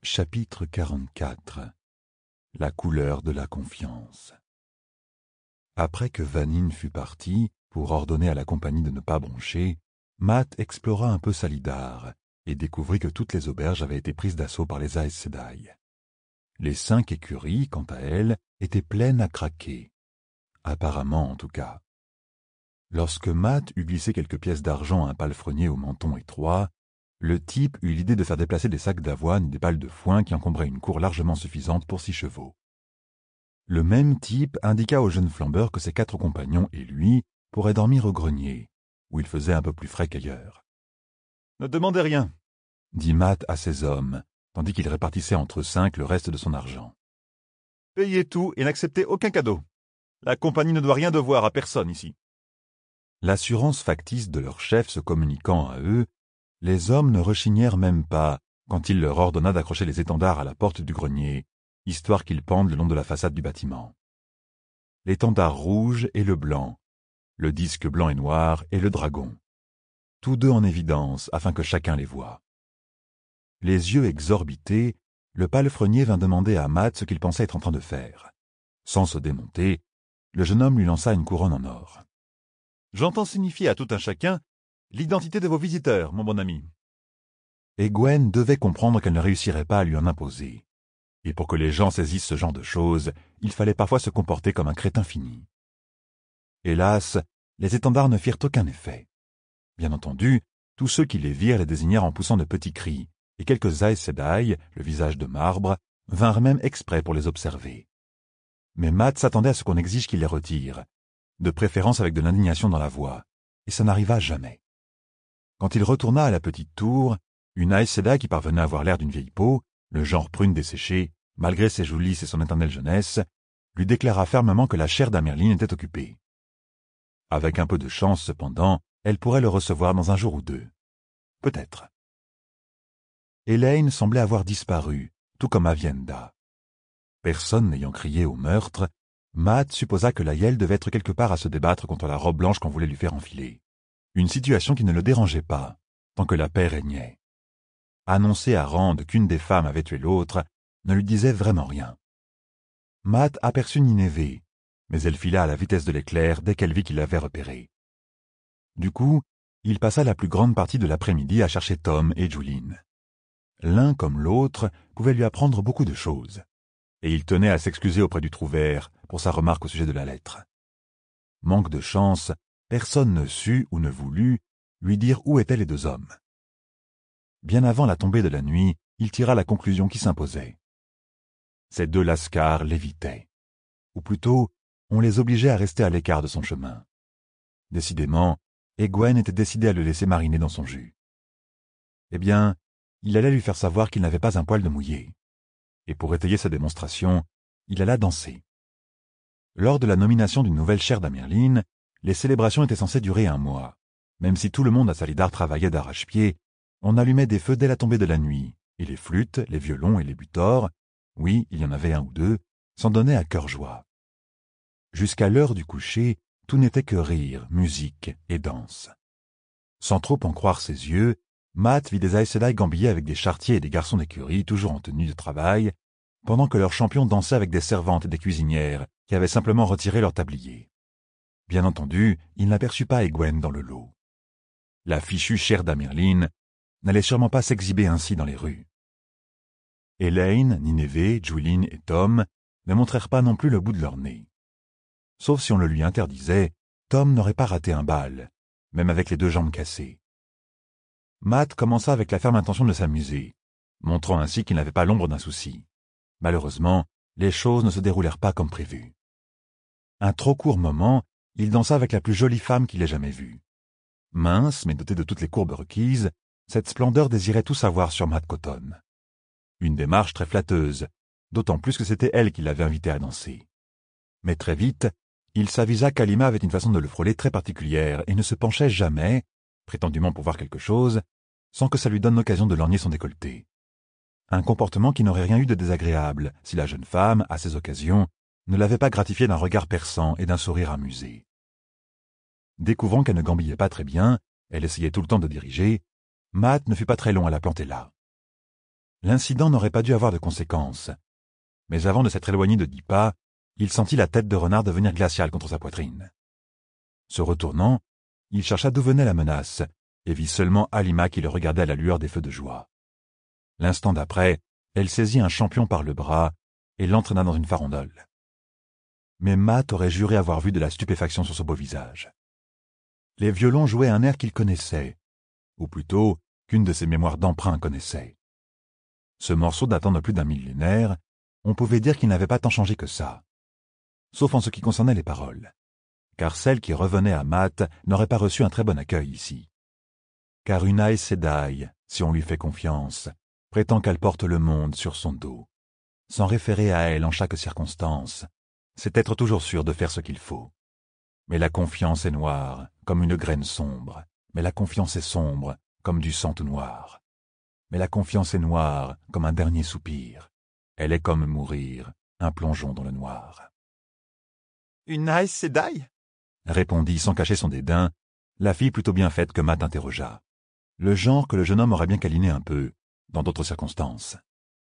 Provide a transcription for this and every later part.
Chapitre 44. La couleur de la confiance. Après que Vanine fut parti, pour ordonner à la compagnie de ne pas broncher, Matt explora un peu Salidar et découvrit que toutes les auberges avaient été prises d'assaut par les Aes Sedai. Les 5 écuries, quant à elles, étaient pleines à craquer. Apparemment, en tout cas. Lorsque Matt eut glissé quelques pièces d'argent à un palefrenier au menton étroit, le type eut l'idée de faire déplacer des sacs d'avoine et des balles de foin qui encombraient une cour largement suffisante pour 6 chevaux. Le même type indiqua au jeune flambeur que ses 4 compagnons et lui pourraient dormir au grenier, où il faisait un peu plus frais qu'ailleurs. « Ne demandez rien, » dit Matt à ses hommes, tandis qu'il répartissait entre 5 le reste de son argent. « Payez tout et n'acceptez aucun cadeau. La compagnie ne doit rien devoir à personne ici. » L'assurance factice de leur chef se communiquant à eux, les hommes ne rechignèrent même pas quand il leur ordonna d'accrocher les étendards à la porte du grenier, histoire qu'ils pendent le long de la façade du bâtiment. L'étendard rouge et le blanc, le disque blanc et noir et le dragon, tous deux en évidence afin que chacun les voie. Les yeux exorbités, le palefrenier vint demander à Matt ce qu'il pensait être en train de faire. Sans se démonter, le jeune homme lui lança une couronne en or. « J'entends signifier à tout un chacun l'identité de vos visiteurs, mon bon ami. » Et Gwen devait comprendre qu'elle ne réussirait pas à lui en imposer. Et pour que les gens saisissent ce genre de choses, il fallait parfois se comporter comme un crétin fini. Hélas, les étendards ne firent aucun effet. Bien entendu, tous ceux qui les virent les désignèrent en poussant de petits cris, et quelques Aes Sedai, le visage de marbre, vinrent même exprès pour les observer. Mais Matt s'attendait à ce qu'on exige qu'il les retire, de préférence avec de l'indignation dans la voix, et ça n'arriva jamais. Quand il retourna à la petite tour, une Aes Sedai qui parvenait à avoir l'air d'une vieille peau, le genre prune desséchée, malgré ses joues lisses et son éternelle jeunesse, lui déclara fermement que la chaire d'Amerlin était occupée. Avec un peu de chance, cependant, elle pourrait le recevoir dans un jour ou 2. Peut-être. Elaine semblait avoir disparu, tout comme Avienda. Personne n'ayant crié au meurtre, Matt supposa que l'Aiel devait être quelque part à se débattre contre la robe blanche qu'on voulait lui faire enfiler. Une situation qui ne le dérangeait pas, tant que la paix régnait. Annoncer à Rand qu'une des femmes avait tué l'autre ne lui disait vraiment rien. Matt aperçut Nineveh, mais elle fila à la vitesse de l'éclair dès qu'elle vit qu'il l'avait repérée. Du coup, il passa la plus grande partie de l'après-midi à chercher Tom et Julien. L'un comme l'autre pouvait lui apprendre beaucoup de choses, et il tenait à s'excuser auprès du trouvère pour sa remarque au sujet de la lettre. Manque de chance, personne ne sut ou ne voulut lui dire où étaient les 2 hommes. Bien avant la tombée de la nuit, il tira la conclusion qui s'imposait. Ces 2 lascars l'évitaient. Ou plutôt, on les obligeait à rester à l'écart de son chemin. Décidément, Egwene était décidé à le laisser mariner dans son jus. Eh bien, il allait lui faire savoir qu'il n'avait pas un poil de mouillé. Et pour étayer sa démonstration, il alla danser. Lors de la nomination d'une nouvelle chaire d'Amerlin, les célébrations étaient censées durer 1 mois. Même si tout le monde à Salidar travaillait d'arrache-pied, on allumait des feux dès la tombée de la nuit, et les flûtes, les violons et les butors, oui, il y en avait 1 ou 2, s'en donnaient à cœur joie. Jusqu'à l'heure du coucher, tout n'était que rire, musique et danse. Sans trop en croire ses yeux, Matt vit des Aes Sedai gambiller avec des charretiers et des garçons d'écurie toujours en tenue de travail, pendant que leurs champions dansaient avec des servantes et des cuisinières qui avaient simplement retiré leur tablier. Bien entendu, il n'aperçut pas Egwene dans le lot. La fichue chaire d'Amerlin n'allait sûrement pas s'exhiber ainsi dans les rues. Elaine, Nineveh, Julien et Tom ne montrèrent pas non plus le bout de leur nez. Sauf si on le lui interdisait, Tom n'aurait pas raté un bal, même avec les 2 jambes cassées. Matt commença avec la ferme intention de s'amuser, montrant ainsi qu'il n'avait pas l'ombre d'un souci. Malheureusement, les choses ne se déroulèrent pas comme prévu. Un trop court moment, il dansa avec la plus jolie femme qu'il ait jamais vue. Mince, mais dotée de toutes les courbes requises, cette splendeur désirait tout savoir sur Matt Cotton. Une démarche très flatteuse, d'autant plus que c'était elle qui l'avait invité à danser. Mais très vite, il s'avisa qu'Alima avait une façon de le frôler très particulière et ne se penchait jamais, prétendument pour voir quelque chose, sans que ça lui donne l'occasion de lorgner son décolleté. Un comportement qui n'aurait rien eu de désagréable si la jeune femme, à ces occasions, ne l'avait pas gratifié d'un regard perçant et d'un sourire amusé. Découvrant qu'elle ne gambillait pas très bien, elle essayait tout le temps de diriger, Matt ne fut pas très long à la planter là. L'incident n'aurait pas dû avoir de conséquences. Mais avant de s'être éloigné de 10 pas, il sentit la tête de renard devenir glaciale contre sa poitrine. Se retournant, il chercha d'où venait la menace, et vit seulement Halima qui le regardait à la lueur des feux de joie. L'instant d'après, elle saisit un champion par le bras et l'entraîna dans une farandole. Mais Matt aurait juré avoir vu de la stupéfaction sur son beau visage. Les violons jouaient un air qu'il connaissait, ou plutôt qu'une de ses mémoires d'emprunt connaissait. Ce morceau datant de plus d'un millénaire, on pouvait dire qu'il n'avait pas tant changé que ça, sauf en ce qui concernait les paroles, car celle qui revenait à Matt n'aurait pas reçu un très bon accueil ici. Car une Aes Sedai, si on lui fait confiance, prétend qu'elle porte le monde sur son dos. S'en référer à elle en chaque circonstance, c'est être toujours sûr de faire ce qu'il faut. Mais la confiance est noire, comme une graine sombre. Mais la confiance est sombre, comme du sang tout noir. Mais la confiance est noire, comme un dernier soupir. Elle est comme mourir, un plongeon dans le noir. « Une Aes Sedai » répondit sans cacher son dédain, la fille plutôt bien faite que Matt interrogea. Le genre que le jeune homme aurait bien câliné un peu, dans d'autres circonstances.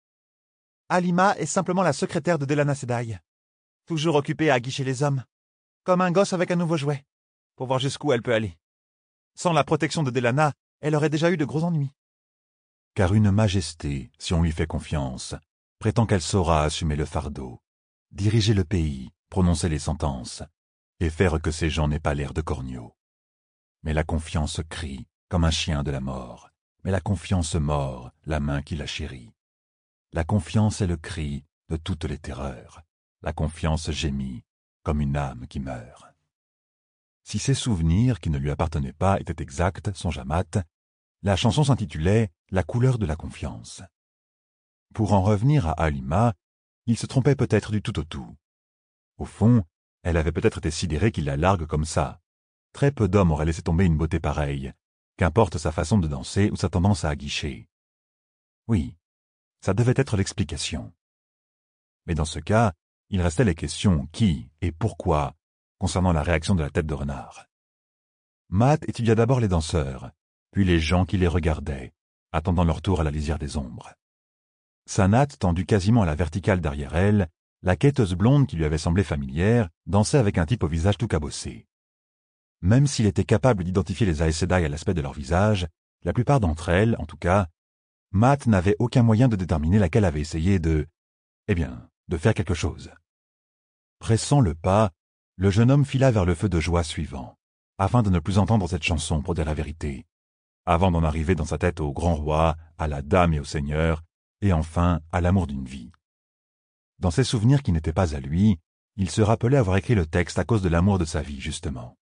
Halima est simplement la secrétaire de Delana Sedai, toujours occupée à aguicher les hommes, comme un gosse avec un nouveau jouet, pour voir jusqu'où elle peut aller. Sans la protection de Delana, elle aurait déjà eu de gros ennuis. Car une majesté, si on lui fait confiance, prétend qu'elle saura assumer le fardeau, diriger le pays, prononcer les sentences, et faire que ces gens n'aient pas l'air de corneaux. Mais la confiance crie, comme un chien de la mort, mais la confiance mord la main qui la chérit. La confiance est le cri de toutes les terreurs. La confiance gémit, comme une âme qui meurt. Si ses souvenirs, qui ne lui appartenaient pas, étaient exacts, songea Matt, la chanson s'intitulait « La couleur de la confiance ». Pour en revenir à Halima, il se trompait peut-être du tout au tout. Au fond, elle avait peut-être été sidérée qu'il la largue comme ça. Très peu d'hommes auraient laissé tomber une beauté pareille, qu'importe sa façon de danser ou sa tendance à aguicher. Oui, ça devait être l'explication. Mais dans ce cas, il restait les questions qui et pourquoi concernant la réaction de la tête de renard. Matt étudia d'abord les danseurs, puis les gens qui les regardaient, attendant leur tour à la lisière des ombres. Sa natte tendue quasiment à la verticale derrière elle, la quêteuse blonde qui lui avait semblé familière dansait avec un type au visage tout cabossé. Même s'il était capable d'identifier les Aes Sedai à l'aspect de leur visage, la plupart d'entre elles, en tout cas, Matt n'avait aucun moyen de déterminer laquelle avait essayé de faire quelque chose. Pressant le pas, le jeune homme fila vers le feu de joie suivant, afin de ne plus entendre cette chanson pour dire la vérité, avant d'en arriver dans sa tête au grand roi, à la dame et au seigneur, et enfin à l'amour d'une vie. Dans ses souvenirs qui n'étaient pas à lui, il se rappelait avoir écrit le texte à cause de l'amour de sa vie, justement.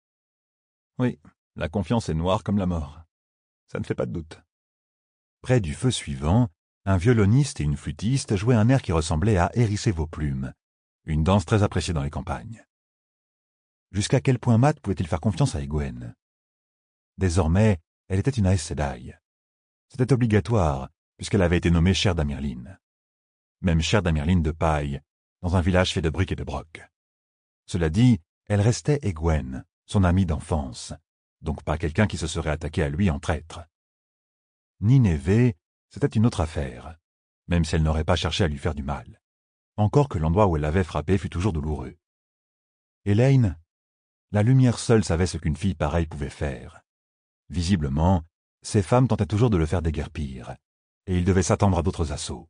Oui, la confiance est noire comme la mort. Ça ne fait pas de doute. Près du feu suivant, un violoniste et une flûtiste jouaient un air qui ressemblait à « Hérisser vos plumes », une danse très appréciée dans les campagnes. Jusqu'à quel point Matt pouvait-il faire confiance à Egwene? Désormais, elle était une Aes Sedai. C'était obligatoire, puisqu'elle avait été nommée chère d'Amirlin. Même chère d'Amirlin de paille, dans un village fait de briques et de brocs. Cela dit, elle restait Egwene, son amie d'enfance, donc pas quelqu'un qui se serait attaqué à lui en traître. Nineveh, c'était une autre affaire, même si elle n'aurait pas cherché à lui faire du mal. Encore que l'endroit où elle l'avait frappé fut toujours douloureux. Elaine, la lumière seule savait ce qu'une fille pareille pouvait faire. Visiblement, ces femmes tentaient toujours de le faire déguerpir, et il devait s'attendre à d'autres assauts.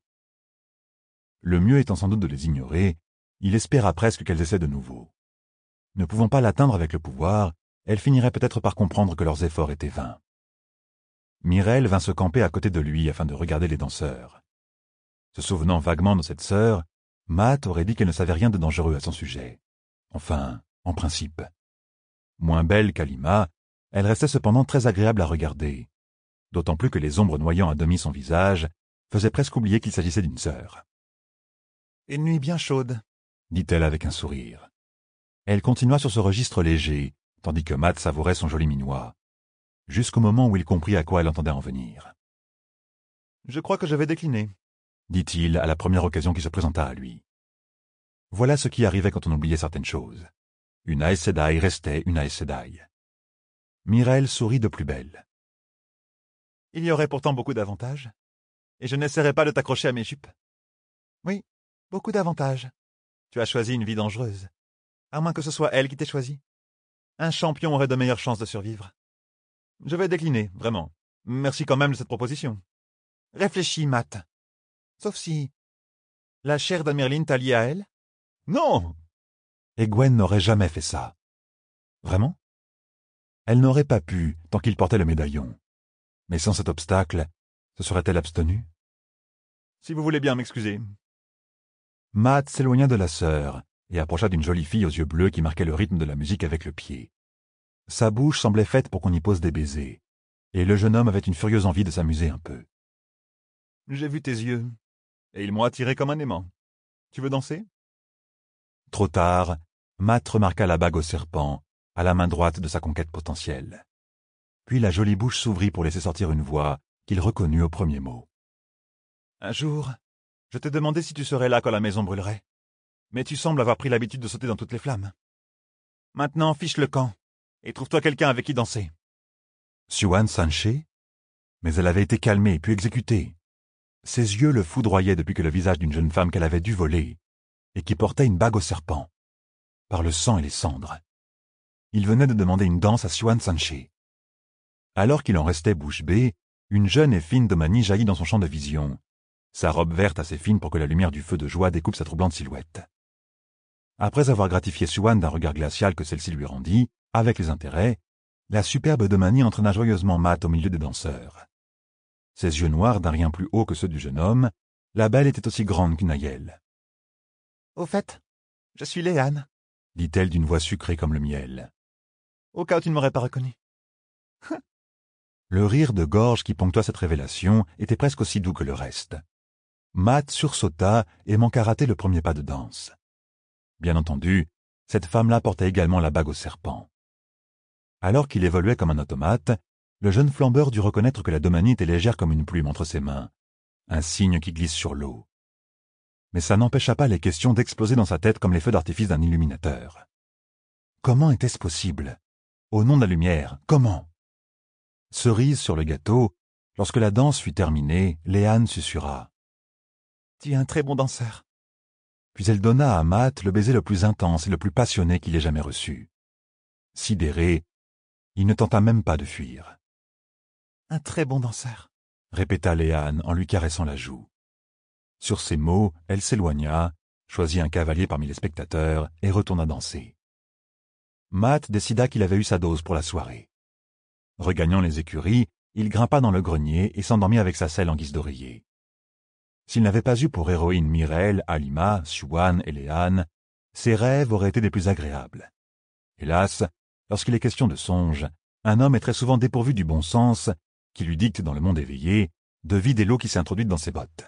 Le mieux étant sans doute de les ignorer, il espéra presque qu'elles essaient de nouveau. Ne pouvant pas l'atteindre avec le pouvoir, elles finiraient peut-être par comprendre que leurs efforts étaient vains. Mireille vint se camper à côté de lui afin de regarder les danseurs. Se souvenant vaguement de cette sœur, Matt aurait dit qu'elle ne savait rien de dangereux à son sujet. Enfin, en principe. Moins belle qu'Halima, elle restait cependant très agréable à regarder, d'autant plus que les ombres noyant à demi son visage faisaient presque oublier qu'il s'agissait d'une sœur. « Une nuit bien chaude » dit-elle avec un sourire. Elle continua sur ce registre léger, tandis que Matt savourait son joli minois, jusqu'au moment où il comprit à quoi elle entendait en venir. « Je crois que je vais décliner » dit-il à la première occasion qui se présenta à lui. Voilà ce qui arrivait quand on oubliait certaines choses. Une Aes Sedai restait une Aes Sedai. Mireille sourit de plus belle. « Il y aurait pourtant beaucoup d'avantages. et je n'essaierai pas de t'accrocher à mes jupes. Oui, beaucoup d'avantages. Tu as choisi une vie dangereuse. À moins que ce soit elle qui t'ait choisi. Un champion aurait de meilleures chances de survivre. Je vais décliner, vraiment. Merci quand même de cette proposition. Réfléchis, Matt. Sauf si... La chair d'Amerlin t'a lié à elle? Non! Et Gwen n'aurait jamais fait ça. Vraiment? Elle n'aurait pas pu, tant qu'il portait le médaillon. Mais sans cet obstacle, se serait-elle abstenue? Si vous voulez bien m'excuser. Matt s'éloigna de la sœur et approcha d'une jolie fille aux yeux bleus qui marquait le rythme de la musique avec le pied. Sa bouche semblait faite pour qu'on y pose des baisers, et le jeune homme avait une furieuse envie de s'amuser un peu. J'ai vu tes yeux, et ils m'ont attiré comme un aimant. Tu veux danser? Trop tard, Matt remarqua la bague au serpent, à la main droite de sa conquête potentielle. Puis la jolie bouche s'ouvrit pour laisser sortir une voix qu'il reconnut au premier mot. Un jour, je t'ai demandé si tu serais là quand la maison brûlerait. Mais tu sembles avoir pris l'habitude de sauter dans toutes les flammes. Maintenant, fiche le camp, et trouve-toi quelqu'un avec qui danser. Siouan Sanché? Mais elle avait été calmée puis exécutée. Ses yeux le foudroyaient depuis que le visage d'une jeune femme qu'elle avait dû voler, et qui portait une bague au serpent, par le sang et les cendres. Il venait de demander une danse à Siouan Sanché. Alors qu'il en restait bouche bée, une jeune et fine Domani jaillit dans son champ de vision, sa robe verte assez fine pour que la lumière du feu de joie découpe sa troublante silhouette. Après avoir gratifié Siouan d'un regard glacial que celle-ci lui rendit, avec les intérêts, la superbe Domani entraîna joyeusement Matt au milieu des danseurs. Ses yeux noirs d'un rien plus haut que ceux du jeune homme, la belle était aussi grande qu'une aïeule. « Au fait, je suis Léane, » dit-elle d'une voix sucrée comme le miel. « Au cas où tu ne m'aurais pas reconnu. » Le rire de gorge qui ponctua cette révélation était presque aussi doux que le reste. Matt sursauta et manqua rater le premier pas de danse. Bien entendu, cette femme-là portait également la bague au serpent. Alors qu'il évoluait comme un automate, le jeune flambeur dut reconnaître que la Domani était légère comme une plume entre ses mains, un cygne qui glisse sur l'eau. Mais ça n'empêcha pas les questions d'exploser dans sa tête comme les feux d'artifice d'un illuminateur. Comment était-ce possible? Au nom de la lumière, comment? Cerise sur le gâteau, lorsque la danse fut terminée, Léane susurra. « Tu es un très bon danseur. » Puis elle donna à Matt le baiser le plus intense et le plus passionné qu'il ait jamais reçu. Sidéré, il ne tenta même pas de fuir. « Un très bon danseur. » répéta Léane en lui caressant la joue. Sur ces mots, elle s'éloigna, choisit un cavalier parmi les spectateurs et retourna danser. Matt décida qu'il avait eu sa dose pour la soirée. Regagnant les écuries, il grimpa dans le grenier et s'endormit avec sa selle en guise d'oreiller. S'il n'avait pas eu pour héroïne Mireille, Alima, Siouan et Léane, ses rêves auraient été des plus agréables. Hélas, lorsqu'il est question de songe, un homme est très souvent dépourvu du bon sens, qui lui dicte dans le monde éveillé, de vider l'eau qui s'est introduite dans ses bottes.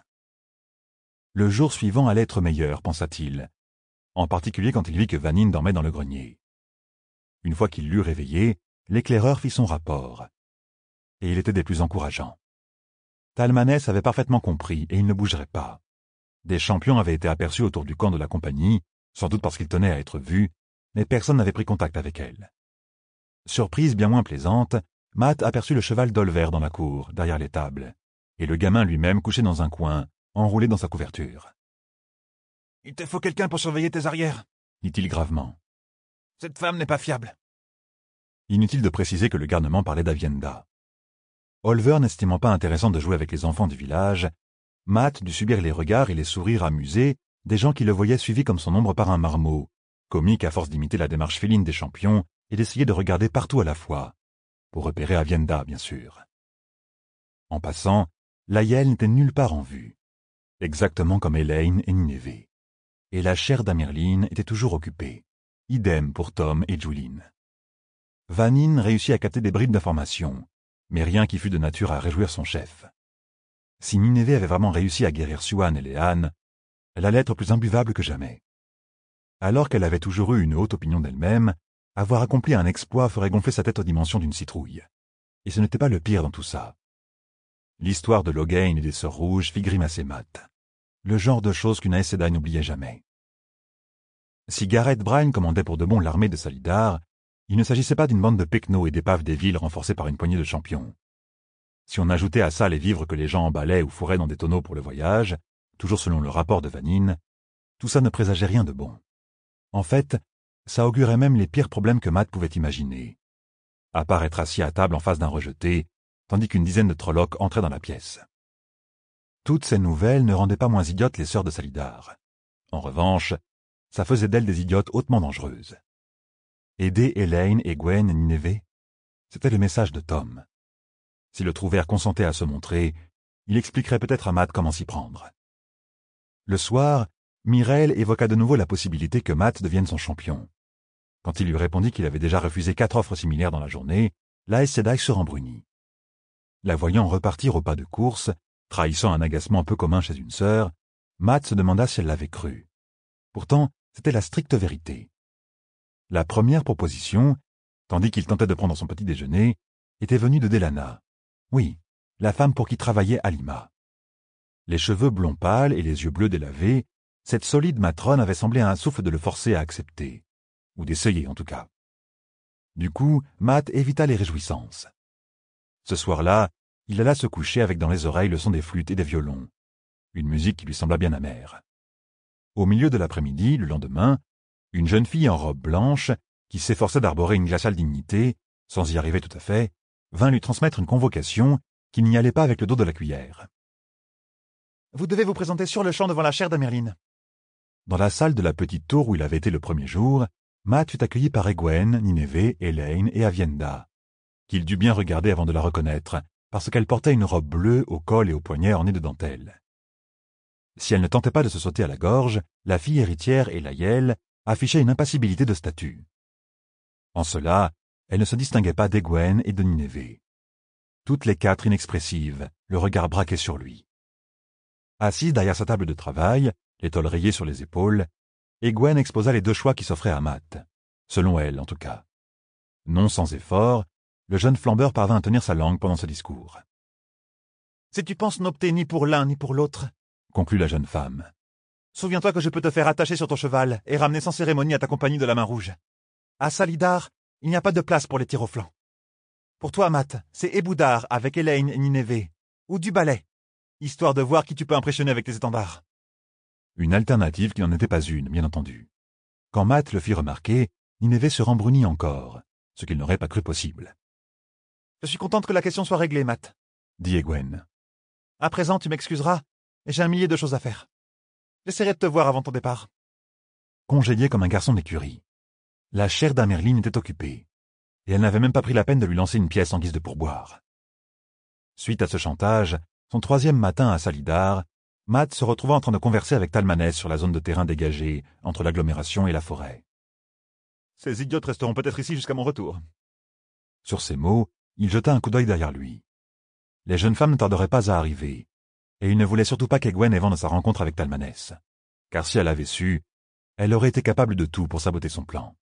Le jour suivant allait être meilleur, pensa-t-il, en particulier quand il vit que Vanine dormait dans le grenier. Une fois qu'il l'eut réveillé, l'éclaireur fit son rapport. Et il était des plus encourageants. Talmanès avait parfaitement compris et il ne bougerait pas. Des champions avaient été aperçus autour du camp de la compagnie, sans doute parce qu'ils tenaient à être vus, mais personne n'avait pris contact avec elle. Surprise bien moins plaisante, Matt aperçut le cheval d'Olver dans la cour, derrière les tables, et le gamin lui-même couché dans un coin, enroulé dans sa couverture. « Il te faut quelqu'un pour surveiller tes arrières, » dit-il gravement. « Cette femme n'est pas fiable. » Inutile de préciser que le garnement parlait d'Avienda. Olver n'estimant pas intéressant de jouer avec les enfants du village, Matt dut subir les regards et les sourires amusés des gens qui le voyaient suivi comme son ombre par un marmot, comique à force d'imiter la démarche féline des champions et d'essayer de regarder partout à la fois, pour repérer Avienda, bien sûr. En passant, l'Aïel n'était nulle part en vue, exactement comme Elaine et Nineveh. Et la chair d'Amerlin était toujours occupée. Idem pour Tom et Julien. Vanine réussit à capter des bribes d'informations, mais rien qui fût de nature à réjouir son chef. Si Nineveh avait vraiment réussi à guérir Siouan et Léane, elle allait être plus imbuvable que jamais. Alors qu'elle avait toujours eu une haute opinion d'elle-même, avoir accompli un exploit ferait gonfler sa tête aux dimensions d'une citrouille. Et ce n'était pas le pire dans tout ça. L'histoire de Logain et des Sœurs Rouges fit grimacer Matt. Le genre de choses qu'une Aes Sedai n'oubliait jamais. Si Gareth Bryne commandait pour de bon l'armée de Salidar, il ne s'agissait pas d'une bande de pecnos et d'épaves des villes renforcées par une poignée de champions. Si on ajoutait à ça les vivres que les gens emballaient ou fourraient dans des tonneaux pour le voyage, toujours selon le rapport de Vanine, tout ça ne présageait rien de bon. En fait, ça augurait même les pires problèmes que Matt pouvait imaginer. À part être assis à table en face d'un rejeté, tandis qu'une dizaine de trollocs entraient dans la pièce. Toutes ces nouvelles ne rendaient pas moins idiotes les sœurs de Salidar. En revanche, ça faisait d'elles des idiotes hautement dangereuses. Aider Elaine et Gwen et Nineveh, c'était le message de Tom. Si le trouvère consentait à se montrer, il expliquerait peut-être à Matt comment s'y prendre. Le soir, Mireille évoqua de nouveau la possibilité que Matt devienne son champion. Quand il lui répondit qu'il avait déjà refusé 4 offres similaires dans la journée, la Aes Sedai se rembrunit. La voyant repartir au pas de course, trahissant un agacement peu commun chez une sœur, Matt se demanda si elle l'avait cru. Pourtant, c'était la stricte vérité. La première proposition, tandis qu'il tentait de prendre son petit déjeuner, était venue de Delana. Oui, la femme pour qui travaillait Alima. Les cheveux blonds pâles et les yeux bleus délavés, cette solide matrone avait semblé à un souffle de le forcer à accepter. Ou d'essayer, en tout cas. Du coup, Matt évita les réjouissances. Ce soir-là, il alla se coucher avec dans les oreilles le son des flûtes et des violons. Une musique qui lui sembla bien amère. Au milieu de l'après-midi, le lendemain, une jeune fille en robe blanche, qui s'efforçait d'arborer une glaciale dignité, sans y arriver tout à fait, vint lui transmettre une convocation qui n'y allait pas avec le dos de la cuillère. « Vous devez vous présenter sur le champ devant la chaire d'Amerlin. » Dans la salle de la petite tour où il avait été le premier jour, Matt fut accueilli par Egwene, Nineveh, Elaine et Avienda, qu'il dut bien regarder avant de la reconnaître, parce qu'elle portait une robe bleue au col et aux poignets ornés de dentelle. Si elle ne tentait pas de se sauter à la gorge, la fille héritière et Laëlle affichait une impassibilité de statut. En cela, elle ne se distinguait pas d'Egwene et de Nineveh. Toutes les 4 inexpressives, le regard braqué sur lui. Assise derrière sa table de travail, l'étole rayée sur les épaules, Egwene exposa les 2 choix qui s'offraient à Matt, selon elle en tout cas. Non sans effort, le jeune flambeur parvint à tenir sa langue pendant ce discours. « Si tu penses n'opter ni pour l'un ni pour l'autre, » conclut la jeune femme, « souviens-toi que je peux te faire attacher sur ton cheval et ramener sans cérémonie à ta compagnie de la main rouge. À Salidar, il n'y a pas de place pour les tirs au flanc. Pour toi, Matt, c'est Eboudar avec Elaine et Nineveh, ou du ballet, histoire de voir qui tu peux impressionner avec tes étendards. » Une alternative qui n'en était pas une, bien entendu. Quand Matt le fit remarquer, Nineveh se rembrunit encore, ce qu'il n'aurait pas cru possible. « Je suis contente que la question soit réglée, Matt, » dit Egwene. « À présent, tu m'excuseras, et j'ai un millier de choses à faire. J'essaierai de te voir avant ton départ. » Congédié comme un garçon d'écurie. La chaire d'Amerlin était occupée, et elle n'avait même pas pris la peine de lui lancer une pièce en guise de pourboire. Suite à ce chantage, son 3e matin à Salidar, Matt se retrouva en train de converser avec Talmanès sur la zone de terrain dégagée entre l'agglomération et la forêt. « Ces idiotes resteront peut-être ici jusqu'à mon retour. » Sur ces mots, il jeta un coup d'œil derrière lui. Les jeunes femmes ne tarderaient pas à arriver, et il ne voulait surtout pas qu'Egwene ait vent de sa rencontre avec Talmanès, car si elle avait su, elle aurait été capable de tout pour saboter son plan.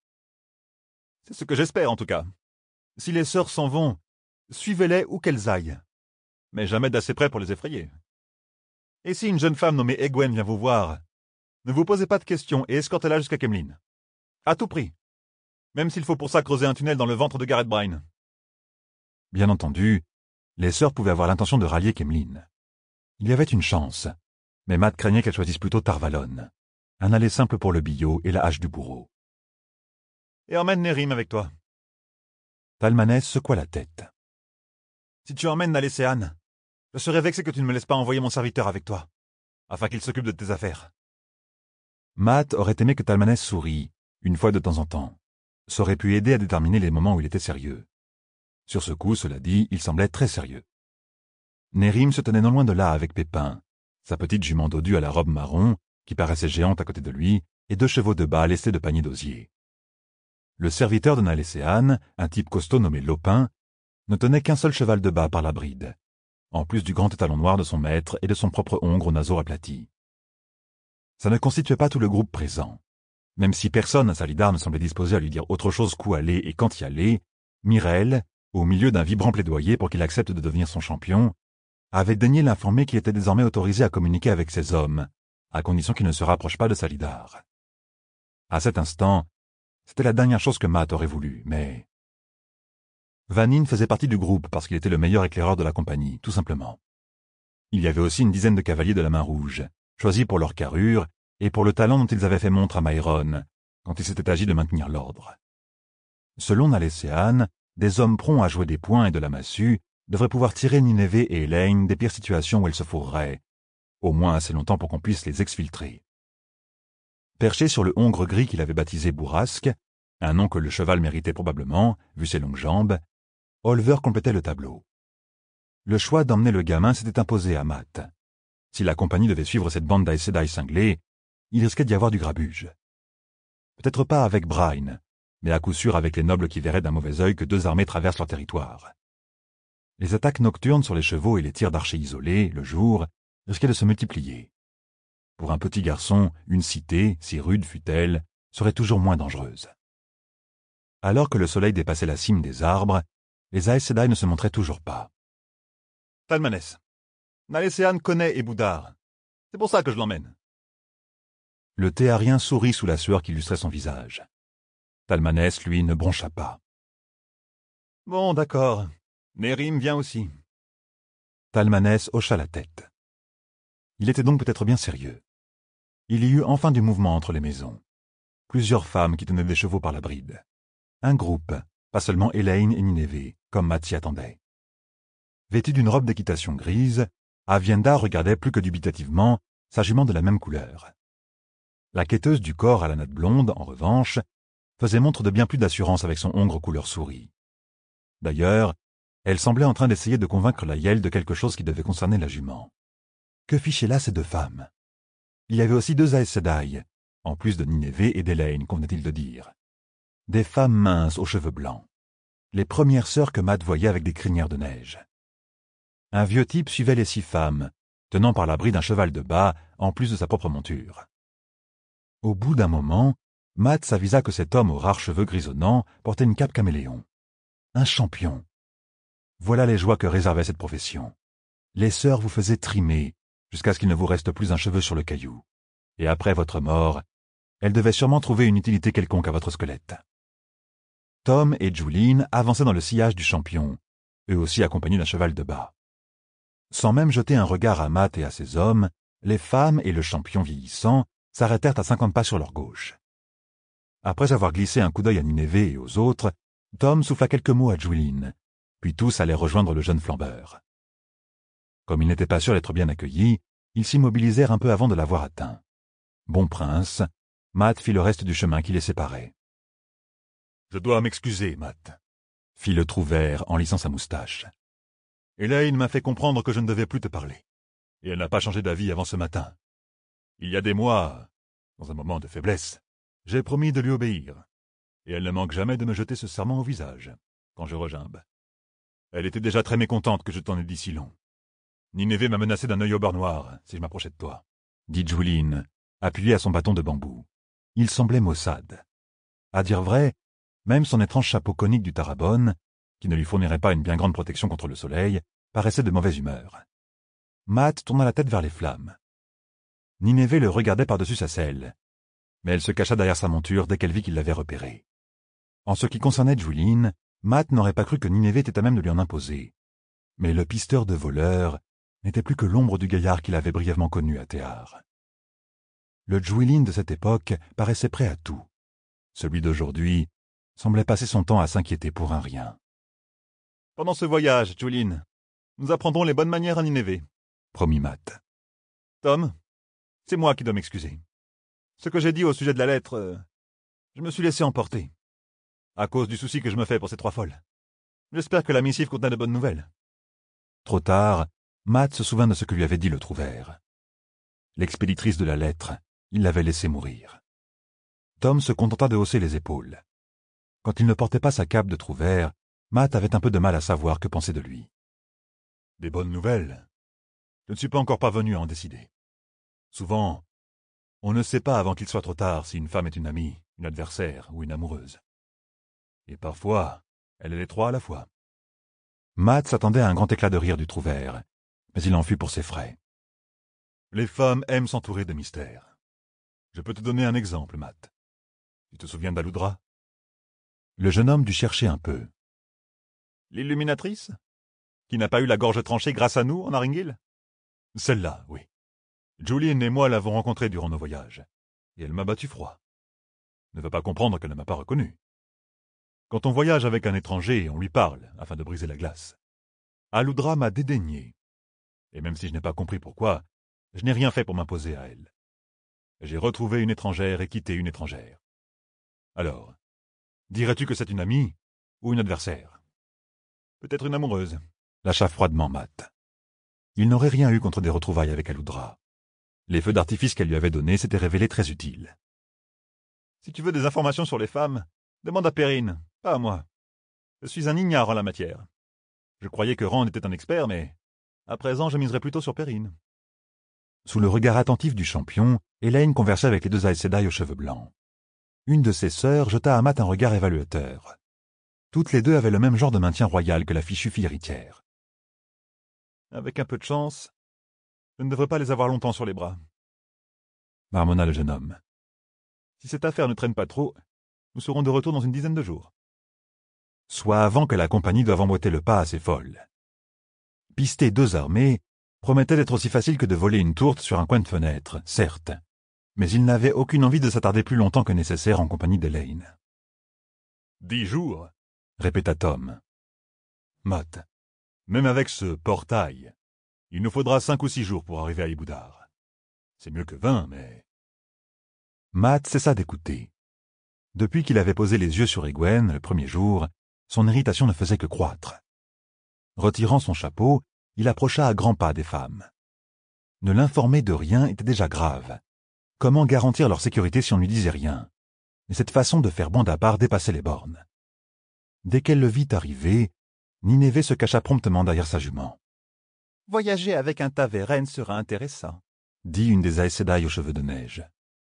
« C'est ce que j'espère en tout cas. Si les sœurs s'en vont, suivez-les où qu'elles aillent, mais jamais d'assez près pour les effrayer. Et si une jeune femme nommée Egwene vient vous voir, ne vous posez pas de questions et escortez-la jusqu'à Kemlin. À tout prix. Même s'il faut pour ça creuser un tunnel dans le ventre de Gareth Brine. » Bien entendu, les sœurs pouvaient avoir l'intention de rallier Kemlin. Il y avait une chance, mais Matt craignait qu'elle choisisse plutôt Tarvalon, un aller simple pour le billot et la hache du bourreau. « Et emmène Nérim avec toi. » Talmanès secoua la tête. « Si tu emmènes Nalécéane, je serais vexé que tu ne me laisses pas envoyer mon serviteur avec toi, afin qu'il s'occupe de tes affaires. » Matt aurait aimé que Talmanès sourie, une fois de temps en temps. Ça aurait pu aider à déterminer les moments où il était sérieux. Sur ce coup, cela dit, il semblait très sérieux. Nérim se tenait non loin de là avec Pépin, sa petite jument dodue à la robe marron, qui paraissait géante à côté de lui, et 2 chevaux de bas lestés de paniers d'osier. Le serviteur de Nalécéane, un type costaud nommé Lopin, ne tenait qu'un seul cheval de bas par la bride, en plus du grand étalon noir de son maître et de son propre hongre aux naseaux aplatis. Ça ne constituait pas tout le groupe présent. Même si personne à Salidar ne semblait disposé à lui dire autre chose qu'où aller et quand y aller, Mireille, au milieu d'un vibrant plaidoyer pour qu'il accepte de devenir son champion, avait daigné l'informer qu'il était désormais autorisé à communiquer avec ses hommes, à condition qu'il ne se rapproche pas de Salidar. À cet instant, c'était la dernière chose que Matt aurait voulu, mais... Vanine faisait partie du groupe parce qu'il était le meilleur éclaireur de la compagnie, tout simplement. Il y avait aussi une dizaine de cavaliers de la main rouge, choisis pour leur carrure et pour le talent dont ils avaient fait montre à Myron, quand il s'était agi de maintenir l'ordre. Selon Nalécéane, des hommes prompts à jouer des poings et de la massue devraient pouvoir tirer Nineveh et Elaine des pires situations où elles se fourreraient, au moins assez longtemps pour qu'on puisse les exfiltrer. Perché sur le hongre gris qu'il avait baptisé Bourrasque, un nom que le cheval méritait probablement, vu ses longues jambes, Olver complétait le tableau. Le choix d'emmener le gamin s'était imposé à Matt. Si la compagnie devait suivre cette bande d'Aes Sedai cinglés, il risquait d'y avoir du grabuge. Peut-être pas avec Brine, mais à coup sûr avec les nobles qui verraient d'un mauvais œil que deux armées traversent leur territoire. Les attaques nocturnes sur les chevaux et les tirs d'archers isolés, le jour, risquaient de se multiplier. Pour un petit garçon, une cité, si rude fût-elle, serait toujours moins dangereuse. Alors que le soleil dépassait la cime des arbres, les Aes Sedai ne se montraient toujours pas. Talmanès, Nalécéane connaît Eboudar. C'est pour ça que je l'emmène. Le Théarien sourit sous la sueur qui illustrait son visage. Talmanès, lui, ne broncha pas. Bon, d'accord. Nérim vient aussi. Talmanès hocha la tête. Il était donc peut-être bien sérieux. Il y eut enfin du mouvement entre les maisons. Plusieurs femmes qui tenaient des chevaux par la bride. Un groupe, pas seulement Elaine et Nineveh, comme Matt s'y attendait. Vêtue d'une robe d'équitation grise, Avienda regardait plus que dubitativement sa jument de la même couleur. La quêteuse du corps à la natte blonde, en revanche, faisait montre de bien plus d'assurance avec son hongre couleur souris. D'ailleurs, elle semblait en train d'essayer de convaincre la Yel de quelque chose qui devait concerner la jument. Que fichaient là ces deux femmes? Il y avait aussi deux Aes Sedai, en plus de Nineveh et d'Elaine, convenait-il de dire. Des femmes minces aux cheveux blancs. Les premières sœurs que Matt voyait avec des crinières de neige. Un vieux type suivait les 6 femmes, tenant par la bride un cheval de bas, en plus de sa propre monture. Au bout d'un moment, Matt s'avisa que cet homme aux rares cheveux grisonnants portait une cape caméléon. Un champion. Voilà les joies que réservait cette profession. Les sœurs vous faisaient trimer, jusqu'à ce qu'il ne vous reste plus un cheveu sur le caillou. Et après votre mort, elles devaient sûrement trouver une utilité quelconque à votre squelette. Tom et Juline avançaient dans le sillage du champion, eux aussi accompagnés d'un cheval de bas. Sans même jeter un regard à Matt et à ses hommes, les femmes et le champion vieillissant s'arrêtèrent à 50 pas sur leur gauche. Après avoir glissé un coup d'œil à Nineveh et aux autres, Tom souffla quelques mots à Juline, puis tous allaient rejoindre le jeune flambeur. Comme ils n'étaient pas sûrs d'être bien accueillis, ils s'immobilisèrent un peu avant de l'avoir atteint. Bon prince, Matt fit le reste du chemin qui les séparait. « Je dois m'excuser, Matt, » fit le trouvère en lissant sa moustache. Elaine m'a fait comprendre que je ne devais plus te parler. Et elle n'a pas changé d'avis avant ce matin. Il y a des mois, dans un moment de faiblesse, j'ai promis de lui obéir. Et elle ne manque jamais de me jeter ce serment au visage, quand je regimbe. Elle était déjà très mécontente que je t'en ai dit si long. Nineveh m'a menacé d'un œil au beurre noir, si je m'approchais de toi, dit Juline, appuyée à son bâton de bambou. Il semblait maussade. À dire vrai, même son étrange chapeau conique du Tarabonne, qui ne lui fournirait pas une bien grande protection contre le soleil, paraissait de mauvaise humeur. Matt tourna la tête vers les flammes. Nineveh le regardait par-dessus sa selle, mais elle se cacha derrière sa monture dès qu'elle vit qu'il l'avait repérée. En ce qui concernait Juline, Matt n'aurait pas cru que Nineveh était à même de lui en imposer. Mais le pisteur de voleurs n'était plus que l'ombre du gaillard qu'il avait brièvement connu à Théar. Le Juilin de cette époque paraissait prêt à tout. Celui d'aujourd'hui semblait passer son temps à s'inquiéter pour un rien. Pendant ce voyage, Juline, nous apprendrons les bonnes manières à Nineveh, promit Matt. Tom, c'est moi qui dois m'excuser. Ce que j'ai dit au sujet de la lettre, je me suis laissé emporter, à cause du souci que je me fais pour ces 3 folles. J'espère que la missive contenait de bonnes nouvelles. Trop tard, Matt se souvint de ce que lui avait dit le trouvère. L'expéditrice de la lettre, il l'avait laissée mourir. Tom se contenta de hausser les épaules. Quand il ne portait pas sa cape de trouvère, Matt avait un peu de mal à savoir que penser de lui. Des bonnes nouvelles. Je ne suis pas encore parvenu à en décider. Souvent, on ne sait pas avant qu'il soit trop tard si une femme est une amie, une adversaire ou une amoureuse. Et parfois, elle est les 3 à la fois. Matt s'attendait à un grand éclat de rire du trouvère, mais il en fut pour ses frais. Les femmes aiment s'entourer de mystères. Je peux te donner un exemple, Matt. Tu te souviens d'Aloudra? Le jeune homme dut chercher un peu. L'illuminatrice? Qui n'a pas eu la gorge tranchée grâce à nous, en Aringil? Celle-là, oui. Julian et moi l'avons rencontrée durant nos voyages, et elle m'a battu froid. Ne va pas comprendre qu'elle ne m'a pas reconnu. Quand on voyage avec un étranger, on lui parle, afin de briser la glace. Aludra m'a dédaigné, et même si je n'ai pas compris pourquoi, je n'ai rien fait pour m'imposer à elle. J'ai retrouvé une étrangère et quitté une étrangère. Alors, dirais-tu que c'est une amie ou une adversaire? Peut-être une amoureuse, lâcha froidement Matt. Il n'aurait rien eu contre des retrouvailles avec Aludra. Les feux d'artifice qu'elle lui avait donnés s'étaient révélés très utiles. Si tu veux des informations sur les femmes, demande à Perrine, pas à moi. Je suis un ignare en la matière. Je croyais que Rand était un expert, mais à présent je miserai plutôt sur Perrine. Sous le regard attentif du champion, Elaine conversait avec les deux Aes Sedai aux cheveux blancs. Une de ses sœurs jeta à Matt un regard évaluateur. Toutes les deux avaient le même genre de maintien royal que la fichue fille héritière. Avec un peu de chance, je ne devrais pas les avoir longtemps sur les bras, marmonna le jeune homme. Si cette affaire ne traîne pas trop, nous serons de retour dans une dizaine de jours. Soit avant que la compagnie doive emboîter le pas à ces folles. Pister deux armées promettait d'être aussi facile que de voler une tourte sur un coin de fenêtre, certes, mais il n'avait aucune envie de s'attarder plus longtemps que nécessaire en compagnie d'Elaine. 10 jours, répéta Tom. Matt, même avec ce portail, il nous faudra 5 ou 6 jours pour arriver à Iboudar. C'est mieux que 20, mais... Matt cessa d'écouter. Depuis qu'il avait posé les yeux sur Egwene le premier jour, son irritation ne faisait que croître. Retirant son chapeau, il approcha à grands pas des femmes. Ne l'informer de rien était déjà grave. Comment garantir leur sécurité si on ne lui disait rien? Mais cette façon de faire bande à part dépassait les bornes. Dès qu'elle le vit arriver, Nineveh se cacha promptement derrière sa jument. « Voyager avec un Taveren sera intéressant, » dit une des Aes Sedai aux cheveux de neige.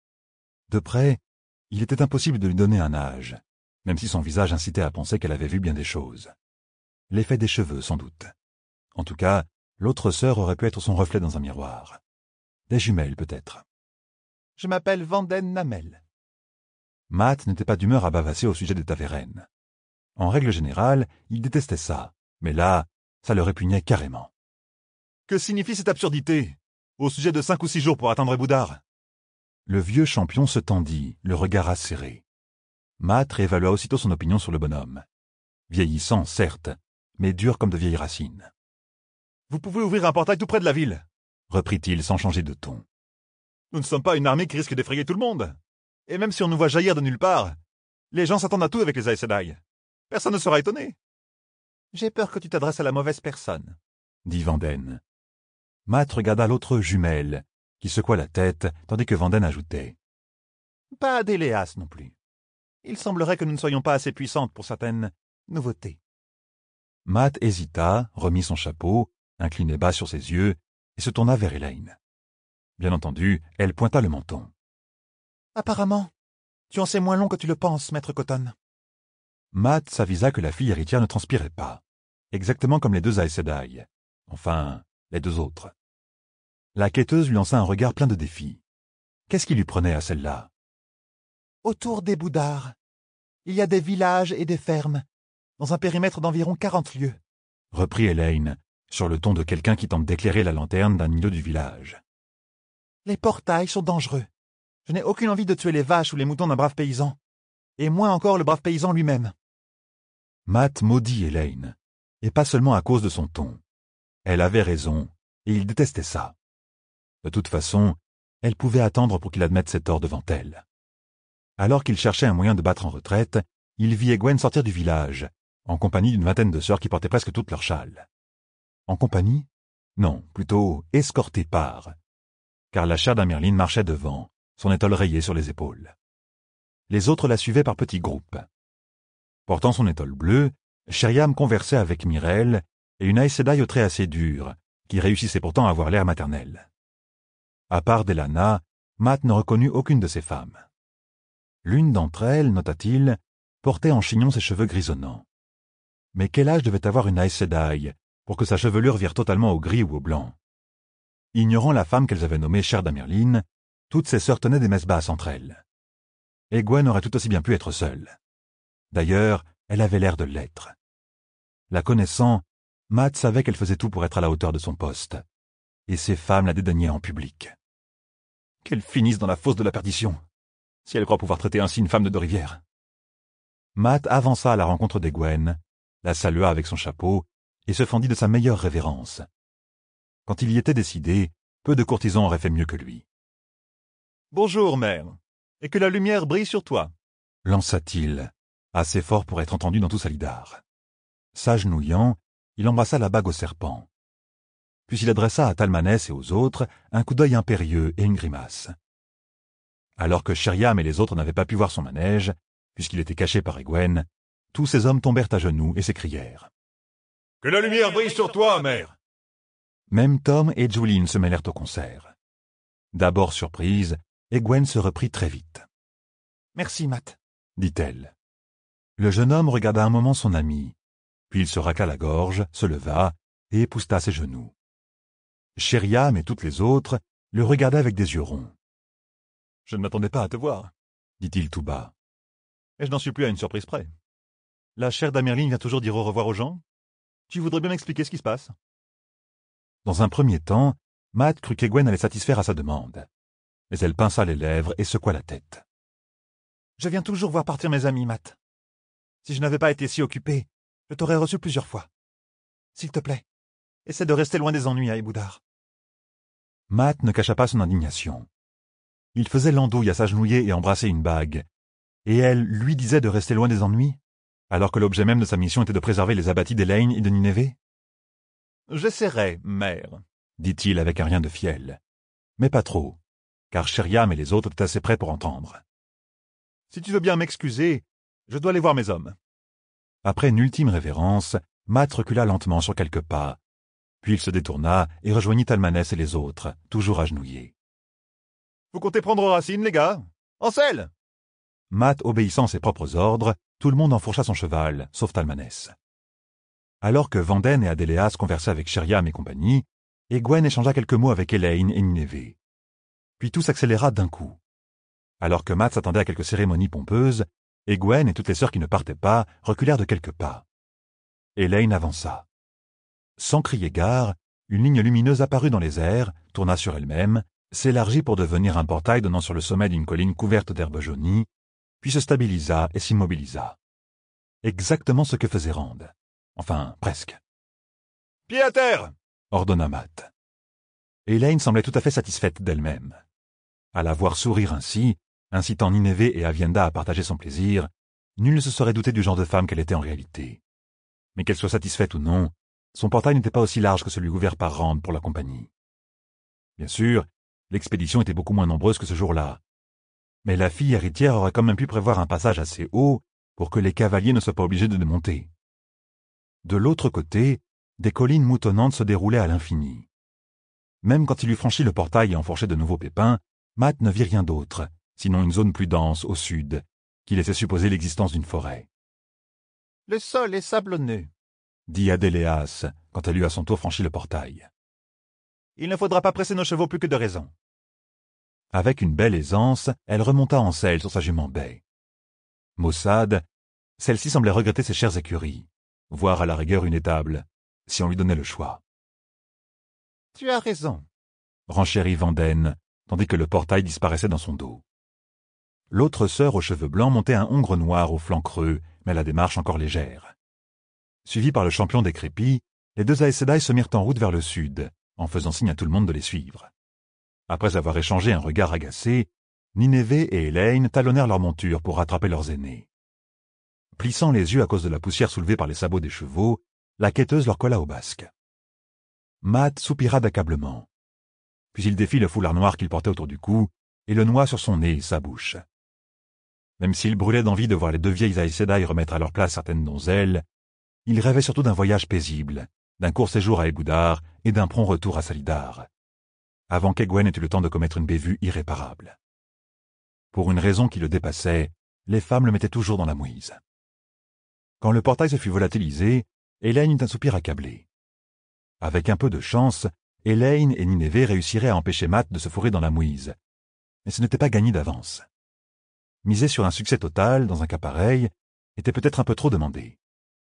De près, il était impossible de lui donner un âge, même si son visage incitait à penser qu'elle avait vu bien des choses. L'effet des cheveux, sans doute. En tout cas, l'autre sœur aurait pu être son reflet dans un miroir. Des jumelles, peut-être. « Je m'appelle Vanden Namel. » Matt n'était pas d'humeur à bavasser au sujet des Taveren. En règle générale, il détestait ça, mais là, ça le répugnait carrément. « Que signifie cette absurdité, au sujet de 5 ou 6 jours pour atteindre Iboudar ?» Le vieux champion se tendit, le regard acéré. Matt réévalua aussitôt son opinion sur le bonhomme. Vieillissant, certes, mais dur comme de vieilles racines. « Vous pouvez ouvrir un portail tout près de la ville, » reprit-il sans changer de ton. « Nous ne sommes pas une armée qui risque d'effrayer tout le monde. Et même si on nous voit jaillir de nulle part, les gens s'attendent à tout avec les Aes Sedai. Personne ne sera étonné. »« J'ai peur que tu t'adresses à la mauvaise personne, » dit Vanden. Matt regarda l'autre jumelle, qui secoua la tête, tandis que Vanden ajoutait. « Pas d'Éléas non plus. Il semblerait que nous ne soyons pas assez puissantes pour certaines nouveautés. » Matt hésita, remit son chapeau, incliné bas sur ses yeux, et se tourna vers Elaine. Bien entendu, elle pointa le menton. « Apparemment, tu en sais moins long que tu le penses, maître Cotton. » Matt s'avisa que la fille héritière ne transpirait pas, exactement comme les deux Aes Sedai. Enfin, les deux autres. La quêteuse lui lança un regard plein de défi. Qu'est-ce qui lui prenait à celle-là? « Autour d'Iboudar, il y a des villages et des fermes, dans un périmètre d'environ 40 lieues, » reprit Elaine, sur le ton de quelqu'un qui tente d'éclairer la lanterne d'un milieu du village. « Les portails sont dangereux. Je n'ai aucune envie de tuer les vaches ou les moutons d'un brave paysan, et moins encore le brave paysan lui-même. » Matt maudit Elaine, et pas seulement à cause de son ton. Elle avait raison, et il détestait ça. De toute façon, elle pouvait attendre pour qu'il admette ses torts devant elle. Alors qu'il cherchait un moyen de battre en retraite, il vit Egwene sortir du village, en compagnie d'une vingtaine de sœurs qui portaient presque toutes leurs châles. En compagnie? Non, plutôt escortée par. Car la chair d'Amerlin marchait devant, son étole rayée sur les épaules. Les autres la suivaient par petits groupes. Portant son étole bleue, Sheriam conversait avec Myrelle et une Aes Sedai au trait assez dur, qui réussissait pourtant à avoir l'air maternel. À part Delana, Matt ne reconnut aucune de ces femmes. L'une d'entre elles, nota-t-il, portait en chignon ses cheveux grisonnants. Mais quel âge devait avoir une Aes Sedai pour que sa chevelure vire totalement au gris ou au blanc? Ignorant la femme qu'elles avaient nommée Chair d'Amerlin, toutes ses sœurs tenaient des messes basses entre elles. Egwene aurait tout aussi bien pu être seule. D'ailleurs, elle avait l'air de l'être. La connaissant, Matt savait qu'elle faisait tout pour être à la hauteur de son poste. Et ces femmes la dédaignaient en public. Qu'elle finisse dans la fosse de la perdition, si elle croit pouvoir traiter ainsi une femme de Deux-Rivières. Matt avança à la rencontre d'Egwene, la salua avec son chapeau et se fendit de sa meilleure révérence. Quand il y était décidé, peu de courtisans auraient fait mieux que lui. « Bonjour, mère, et que la lumière brille sur toi !» lança-t-il, assez fort pour être entendu dans tout Salidar. S'agenouillant, il embrassa la bague au serpent. Puis il adressa à Talmanès et aux autres un coup d'œil impérieux et une grimace. Alors que Sheriam et les autres n'avaient pas pu voir son manège, puisqu'il était caché par Egwene, tous ces hommes tombèrent à genoux et s'écrièrent. « Que la lumière brille sur toi, mère !» Même Tom et Juline se mêlèrent au concert. D'abord surprise, Egwene se reprit très vite. « Merci, Matt, » dit-elle. Le jeune homme regarda un moment son ami, puis il se racla la gorge, se leva et épousseta ses genoux. Sheriam et toutes les autres le regardaient avec des yeux ronds. « Je ne m'attendais pas à te voir, » dit-il tout bas. « Et je n'en suis plus à une surprise près. La chère d'Amerline vient toujours dire au revoir aux gens. Tu voudrais bien m'expliquer ce qui se passe ?» Dans un premier temps, Matt crut qu'Egwene allait satisfaire à sa demande. Mais elle pinça les lèvres et secoua la tête. « Je viens toujours voir partir mes amis, Matt. Si je n'avais pas été si occupé, je t'aurais reçu plusieurs fois. S'il te plaît, essaie de rester loin des ennuis à Éboudar. » Matt ne cacha pas son indignation. Il faisait l'andouille à s'agenouiller et embrasser une bague, et elle lui disait de rester loin des ennuis, alors que l'objet même de sa mission était de préserver les abattis d'Elaine et de Nineveh. « J'essaierai, mère, » dit-il avec un rien de fiel. Mais pas trop, car Sheriam et les autres étaient assez prêts pour entendre. « Si tu veux bien m'excuser, je dois aller voir mes hommes. » Après une ultime révérence, Matt recula lentement sur quelques pas, puis il se détourna et rejoignit Talmanès et les autres, toujours agenouillés. « Vous comptez prendre racine, les gars? En selle !» Matt obéissant à ses propres ordres, tout le monde enfourcha son cheval, sauf Talmanès. Alors que Vanden et Adéléas conversaient avec Sheriam et compagnie, Egwene échangea quelques mots avec Elaine et Nineveh. Puis tout s'accéléra d'un coup. Alors que Matt s'attendait à quelques cérémonies pompeuses, Egwene et toutes les sœurs qui ne partaient pas reculèrent de quelques pas. Elaine avança. Sans crier gare, une ligne lumineuse apparut dans les airs, tourna sur elle-même, s'élargit pour devenir un portail donnant sur le sommet d'une colline couverte d'herbes jaunies, puis se stabilisa et s'immobilisa. Exactement ce que faisait Rand. Enfin, presque. « Pied à terre !» ordonna Matt. Elaine semblait tout à fait satisfaite d'elle-même. À la voir sourire ainsi, incitant Nineveh et Avienda à partager son plaisir, nul ne se serait douté du genre de femme qu'elle était en réalité. Mais qu'elle soit satisfaite ou non, son portail n'était pas aussi large que celui ouvert par Rand pour la compagnie. Bien sûr, l'expédition était beaucoup moins nombreuse que ce jour-là. Mais la fille héritière aurait quand même pu prévoir un passage assez haut pour que les cavaliers ne soient pas obligés de démonter. De l'autre côté, des collines moutonnantes se déroulaient à l'infini. Même quand il eut franchi le portail et enfourché de nouveaux pépins, Matt ne vit rien d'autre, sinon une zone plus dense au sud, qui laissait supposer l'existence d'une forêt. « Le sol est sablonneux, » dit Adéléas, quand elle eut à son tour franchi le portail. « Il ne faudra pas presser nos chevaux plus que de raison. » Avec une belle aisance, elle remonta en selle sur sa jument baie. Maussade, celle-ci semblait regretter ses chères écuries, voire à la rigueur une étable, si on lui donnait le choix. « Tu as raison, » renchérit Vanden, tandis que le portail disparaissait dans son dos. L'autre sœur aux cheveux blancs montait un hongre noir au flanc creux, mais à la démarche encore légère. Suivis par le champion des crépis, les deux Aes Sedai se mirent en route vers le sud, en faisant signe à tout le monde de les suivre. Après avoir échangé un regard agacé, Nineveh et Elaine talonnèrent leur monture pour rattraper leurs aînés. Plissant les yeux à cause de la poussière soulevée par les sabots des chevaux, la quêteuse leur colla au basque. Matt soupira d'accablement. Puis il défit le foulard noir qu'il portait autour du cou et le noua sur son nez et sa bouche. Même s'il brûlait d'envie de voir les deux vieilles Aes Sedai remettre à leur place certaines donzelles, il rêvait surtout d'un voyage paisible, d'un court séjour à Éboudar et d'un prompt retour à Salidar, avant qu'Egwene ait eu le temps de commettre une bévue irréparable. Pour une raison qui le dépassait, les femmes le mettaient toujours dans la mouise. Quand le portail se fut volatilisé, Elaine eut un soupir accablé. Avec un peu de chance, Elaine et Nineveh réussiraient à empêcher Matt de se fourrer dans la mouise. Mais ce n'était pas gagné d'avance. Miser sur un succès total, dans un cas pareil, était peut-être un peu trop demandé.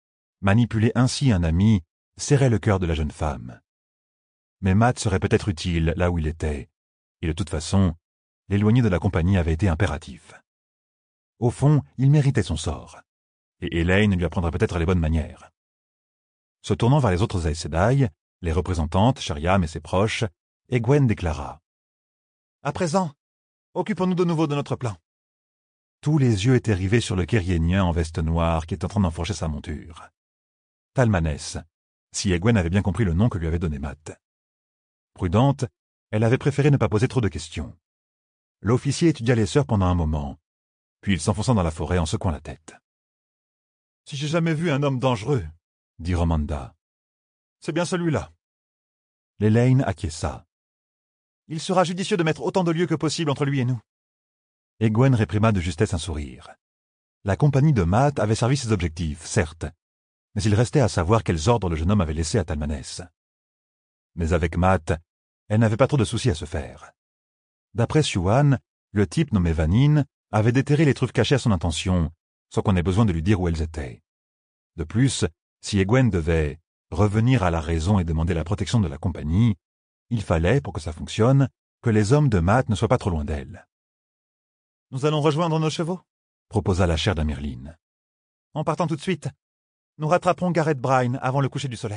Manipuler ainsi un ami serrait le cœur de la jeune femme. Mais Matt serait peut-être utile là où il était, et de toute façon, l'éloigner de la compagnie avait été impératif. Au fond, il méritait son sort, et Elaine lui apprendrait peut-être les bonnes manières. Se tournant vers les autres Aes Sedai, les représentantes, Sheriam et ses proches, Egwene déclara « À présent, occupons-nous de nouveau de notre plan. » Tous les yeux étaient rivés sur le Kyriénien en veste noire qui était en train d'enfourcher sa monture. Talmanès, si Egwene avait bien compris le nom que lui avait donné Matt. Prudente, elle avait préféré ne pas poser trop de questions. L'officier étudia les sœurs pendant un moment, puis il s'enfonça dans la forêt en secouant la tête. « Si j'ai jamais vu un homme dangereux, dit Romanda, c'est bien celui-là. » Lelaine acquiesça. « Il sera judicieux de mettre autant de lieux que possible entre lui et nous. » Egwene réprima de justesse un sourire. La compagnie de Matt avait servi ses objectifs, certes, mais il restait à savoir quels ordres le jeune homme avait laissés à Talmanès. Mais avec Matt, elle n'avait pas trop de soucis à se faire. D'après Siouan, le type nommé Vanine avait déterré les trucs cachés à son intention, sans qu'on ait besoin de lui dire où elles étaient. De plus, si Egwene devait revenir à la raison et demander la protection de la compagnie, il fallait, pour que ça fonctionne, que les hommes de Matt ne soient pas trop loin d'elle. « Nous allons rejoindre nos chevaux ?» proposa la chère d'Amerline. « En partant tout de suite, nous rattraperons Gareth Bryne avant le coucher du soleil. »